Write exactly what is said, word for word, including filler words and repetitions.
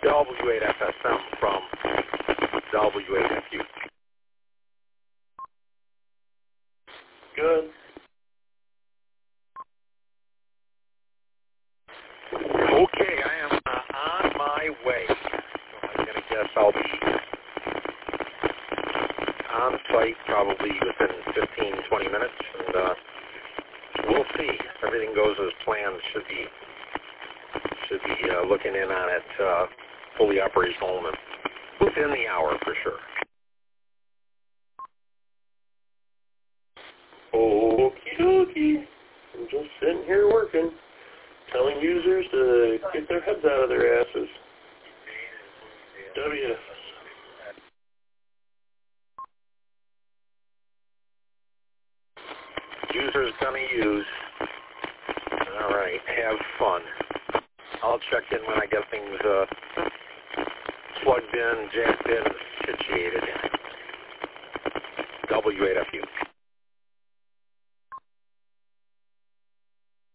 W eight F S M from W eight F U. Good. Okay, I am uh, on my way. So I'm going to guess I'll be on site probably within fifteen, twenty minutes, and uh, we'll see. If everything goes as planned, should be should be uh, looking in on it uh, fully operational and within the hour for sure. Okie dokie. I'm just sitting here working, telling users to get their heads out of their asses. W. Users gonna use. All right, have fun. I'll check in when I get things uh, plugged in, jacked in, and situated. W eight F U.